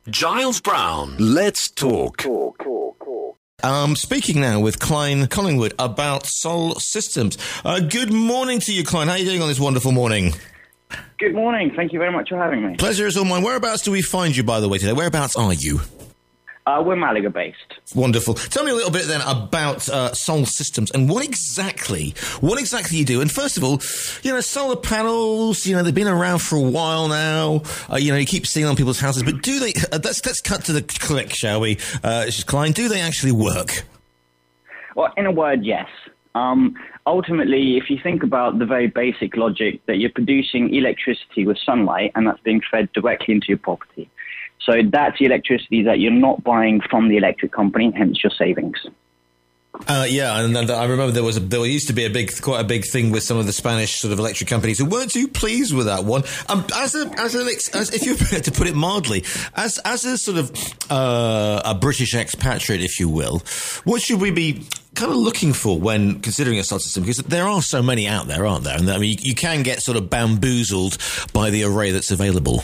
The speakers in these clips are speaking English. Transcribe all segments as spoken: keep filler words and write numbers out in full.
Giles Brown. Let's talk. Talk, talk, talk. Um, speaking now with Klein Collingwood about Sol Systems. Uh, good morning to you, Klein. How are you doing on this wonderful morning? Good morning. Thank you very much for having me. Pleasure is all mine. Whereabouts do we find you, by the way, today? Whereabouts are you? Uh, we're Malaga-based. Wonderful. Tell me a little bit then about uh, Sol Systems and what exactly, what exactly you do. And first of all, you know, solar panels, you know, they've been around for a while now. Uh, you know, you keep seeing on people's houses, but do they, uh, let's, let's cut to the click, shall we? Uh, Klein, do they actually work? Well, in a word, yes. Um, ultimately, if you think about the very basic logic that you're producing electricity with sunlight and that's being fed directly into your property. So that's the electricity that you're not buying from the electric company, hence your savings. Uh, yeah, and, and I remember there was a, there used to be a big, quite a big thing with some of the Spanish sort of electric companies who weren't too pleased with that one. Um, as a, as an, as if you're to put it mildly, as as a sort of uh, a British expatriate, if you will, what should we be kind of looking for when considering a solar system? Because there are so many out there, aren't there? And I mean, you, you can get sort of bamboozled by the array that's available.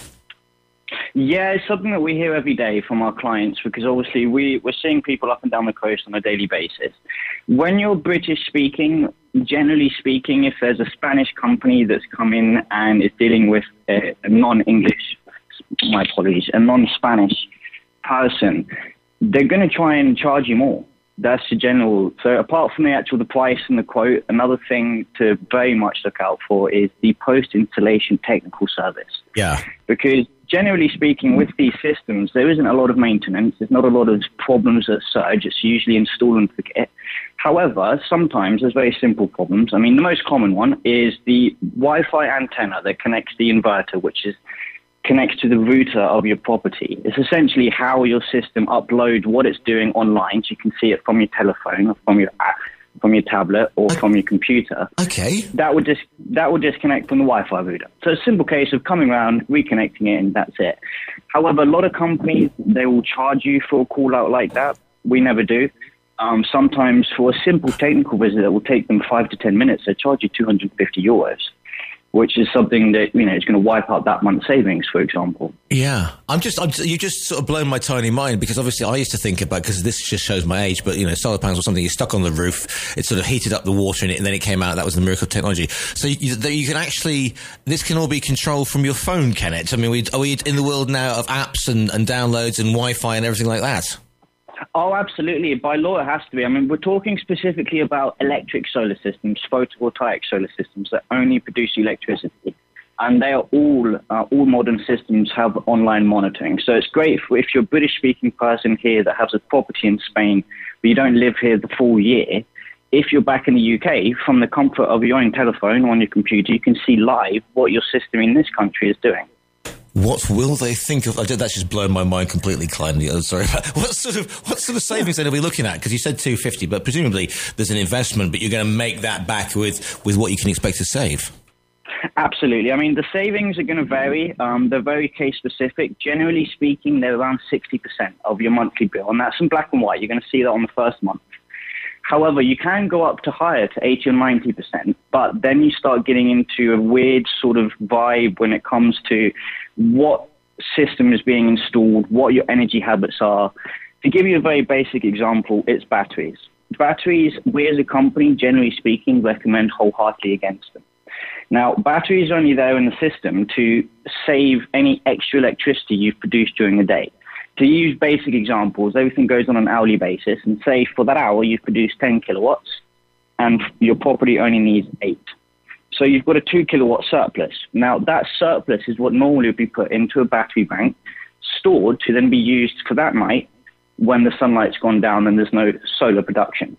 Yeah, it's something that we hear every day from our clients because obviously we, we're seeing people up and down the coast on a daily basis. When you're British speaking, generally speaking, if there's a Spanish company that's come in and is dealing with a, a non-English, my apologies, a non-Spanish person, they're going to try and charge you more. That's the general. So apart from the actual the price and the quote, another thing to very much look out for is the post-installation technical service. Yeah. Because generally speaking, with these systems, there isn't a lot of maintenance. There's not a lot of problems as such. It's usually install and forget. However, sometimes there's very simple problems. I mean, the most common one is the Wi-Fi antenna that connects the inverter, which is connects to the router of your property. It's essentially how your system uploads what it's doing online, so you can see it from your telephone or from your app, from your tablet or from your computer. Okay. That would just that would disconnect from the Wi-Fi router. So it's a simple case of coming around, reconnecting it, and that's it. However, a lot of companies, they will charge you for a call out like that. We never do. Um, sometimes for a simple technical visit that will take them five to ten minutes, they charge you two hundred fifty euros. Which is something that, you know, is going to wipe out that month's savings, for example. Yeah. I'm just, I'm, you just sort of blown my tiny mind because obviously I used to think about, because this just shows my age, but, you know, solar panels or something you stuck on the roof, it sort of heated up the water in it and then it came out. That was the miracle of technology. So you, you can actually, this can all be controlled from your phone, can it? I mean, we, are we in the world now of apps and, and downloads and Wi-Fi and everything like that? Oh, absolutely. By law, it has to be. I mean, we're talking specifically about electric solar systems, photovoltaic solar systems that only produce electricity. And they are all, uh, all modern systems have online monitoring. So it's great for, if you're a British-speaking person here that has a property in Spain, but you don't live here the full year. If you're back in the U K, from the comfort of your own telephone or on your computer, you can see live what your system in this country is doing. What will they think of? I did, that's just blown my mind completely, Klein. Oh, sorry. What sort of what sort of savings then are we looking at? Because you said two hundred fifty, but presumably there's an investment, but you're going to make that back with, with what you can expect to save. Absolutely. I mean, the savings are going to vary. Um, they're very case specific. Generally speaking, they're around sixty percent of your monthly bill, and that's in black and white. You're going to see that on the first month. However, you can go up to higher, to eighty or ninety percent, but then you start getting into a weird sort of vibe when it comes to what system is being installed, what your energy habits are. To give you a very basic example, it's batteries. Batteries, we as a company, generally speaking, recommend wholeheartedly against them. Now, batteries are only there in the system to save any extra electricity you've produced during the day. To use basic examples, everything goes on an hourly basis, and say for that hour you've produced ten kilowatts, and your property only needs eight. So you've got a two kilowatt surplus. Now that surplus is what normally would be put into a battery bank, stored to then be used for that night when the sunlight's gone down and there's no solar production.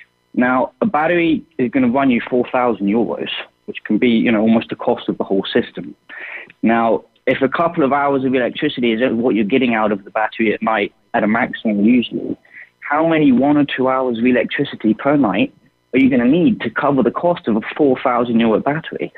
Now a battery is going to run you four thousand euros, which can be, you know, almost the cost of the whole system. Now, if a couple of hours of electricity is what you're getting out of the battery at night at a maximum usually, how many one or two hours of electricity per night are you going to need to cover the cost of a four thousand euro battery?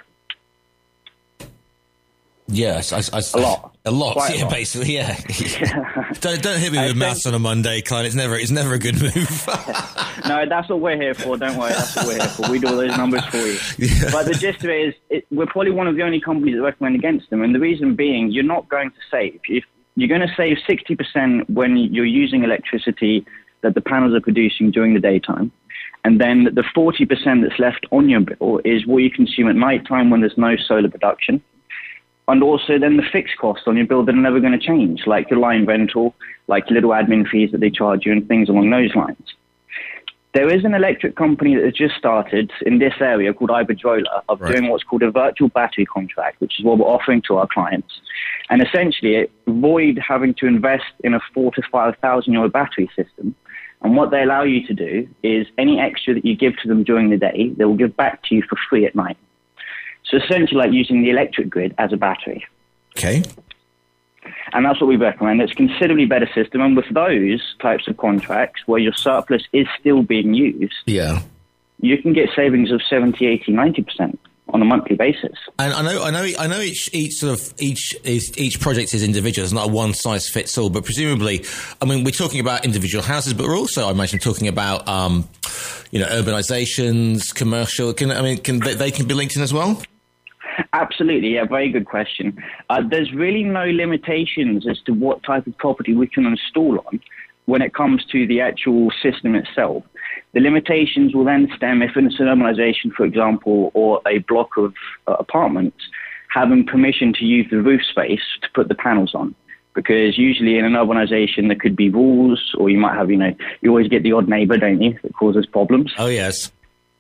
Yes, I, I, a lot. A lot, Quite yeah, a lot. basically, yeah. don't don't hit me with maths on a Monday, Klein. It's never it's never a good move. No, that's what we're here for. Don't worry, that's what we're here for. We do all those numbers for you. Yeah. But the gist of it is, it, we're probably one of the only companies that recommend against them, and the reason being, you're not going to save. If you're going to save sixty percent when you're using electricity that the panels are producing during the daytime. And then the forty percent that's left on your bill is what you consume at nighttime when there's no solar production. And also then the fixed costs on your bill that are never going to change, like your line rental, like your little admin fees that they charge you and things along those lines. There is an electric company that has just started in this area called Iberdrola of right. doing what's called a virtual battery contract, which is what we're offering to our clients. And essentially, avoid having to invest in a four to five thousand euro battery system. And what they allow you to do is any extra that you give to them during the day, they will give back to you for free at night. So essentially like using the electric grid as a battery. Okay. And that's what we recommend. It's a considerably better system. And with those types of contracts where your surplus is still being used, yeah, you can get savings of seventy, eighty, ninety percent on a monthly basis. And I know, I know, I know. Each, each sort of each is each project is individual. It's not a one size fits all. But presumably, I mean, we're talking about individual houses, but we're also, I imagine, talking about, um, you know, urbanizations, commercial. Can I mean, can they, they can be linked in as well? Absolutely, yeah, very good question. Uh, there's really no limitations as to what type of property we can install on when it comes to the actual system itself. The limitations will then stem if it's an urbanization, for example, or a block of uh, apartments, having permission to use the roof space to put the panels on. Because usually in an urbanization, there could be rules, or you might have, you know, you always get the odd neighbor, don't you, that causes problems. Oh, yes.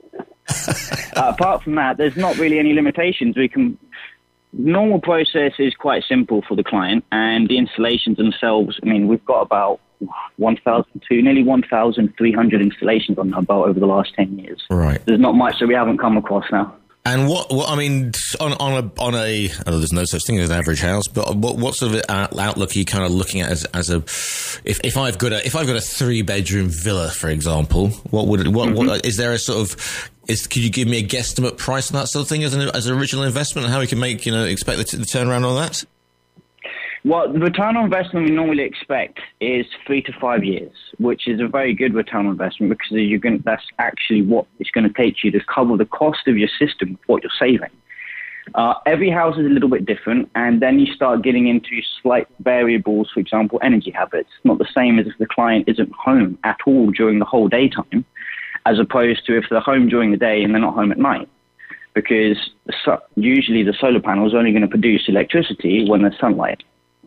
uh, apart from that, there's not really any limitations. We can. Normal process is quite simple for the client, and the installations themselves. I mean, we've got about one thousand two, nearly one thousand three hundred installations on our belt over the last ten years. Right. There's not much that we haven't come across now. And what, what I mean, on, on a, on a, oh, there's no such thing as an average house, but what, what sort of outlook are you kind of looking at as, as a, if, if I've got a, if I've got a three bedroom villa, for example, what would, what, mm-hmm. what, is there a sort of, is, could you give me a guesstimate price on that sort of thing as an, as an original investment and how we can make, you know, expect the, the turnaround on that? Well, the return on investment we normally expect is three to five years, which is a very good return on investment because you're going to, that's actually what it's going to take you to cover the cost of your system, what you're saving. Uh, every house is a little bit different, and then you start getting into slight variables, for example, energy habits. Not the same as if the client isn't home at all during the whole daytime, as opposed to if they're home during the day and they're not home at night. Because usually the solar panel is only going to produce electricity when there's sunlight.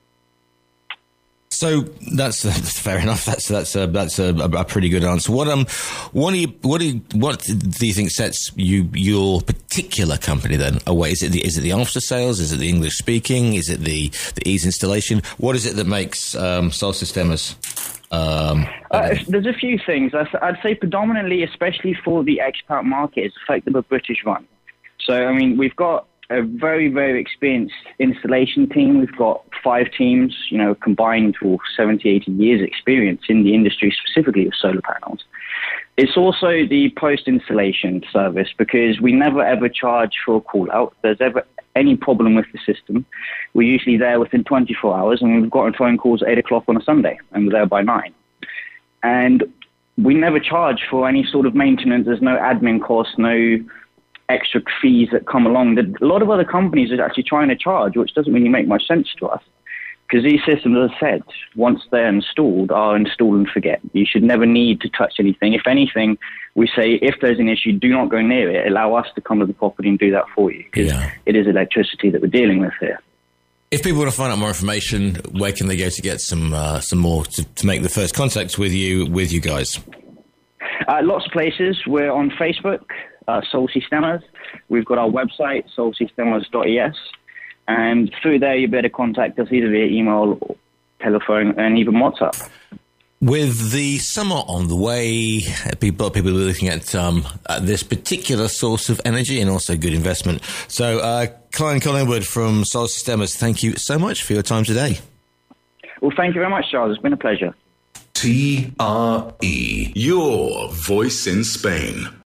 So that's, that's fair enough. That's that's a, that's a, a pretty good answer. What um, what do you what do you, what do you think sets you your particular company then away? Is it the is it the after sales? Is it the English speaking? Is it the the ease installation? What is it that makes um, Solsistemas? Um, uh, there's a few things. I'd say predominantly, especially for the expat market, it's effectively a British run. So I mean, we've got a very, very experienced installation team. We've got five teams, you know, combined for seventy, eighty years experience in the industry, specifically of solar panels. It's also the post-installation service because we never ever charge for a call-out. If there's ever any problem with the system, we're usually there within twenty-four hours, and we've gotten phone calls at eight o'clock on a Sunday, and we're there by nine. And we never charge for any sort of maintenance. There's no admin costs, no extra fees that come along that a lot of other companies are actually trying to charge, which doesn't really make much sense to us. Because these systems, as I said, once they're installed, are install and forget. You should never need to touch anything. If anything, we say if there's an issue, do not go near it. Allow us to come to the property and do that for you. Because yeah. it is electricity that we're dealing with here. If people want to find out more information, where can they go to get some uh, some more to, to make the first contact with you with you guys? Uh, lots of places. We're on Facebook. Uh, Solsistemas. We've got our website, solsistemas dot e s, and through there you better contact us either via email, or telephone, and even WhatsApp. With the summer on the way, people people are looking at, um, at this particular source of energy and also good investment. So, uh, Klein Collingwood from Solsistemas, thank you so much for your time today. Well, thank you very much, Charles. It's been a pleasure. T R E, your voice in Spain.